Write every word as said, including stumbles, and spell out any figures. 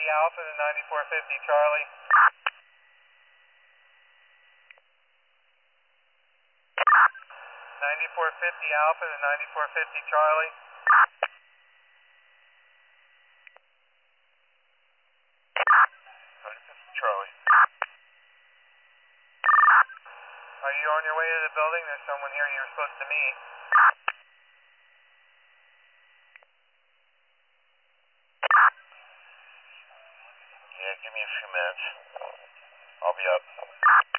Alpha to ninety-four fifty Charlie. ninety-four fifty Alpha to ninety-four fifty Charlie. ninety-four fifty Charlie. Are you on your way to the building? There's someone here you were supposed to meet. Yeah, give me a few minutes. I'll be up.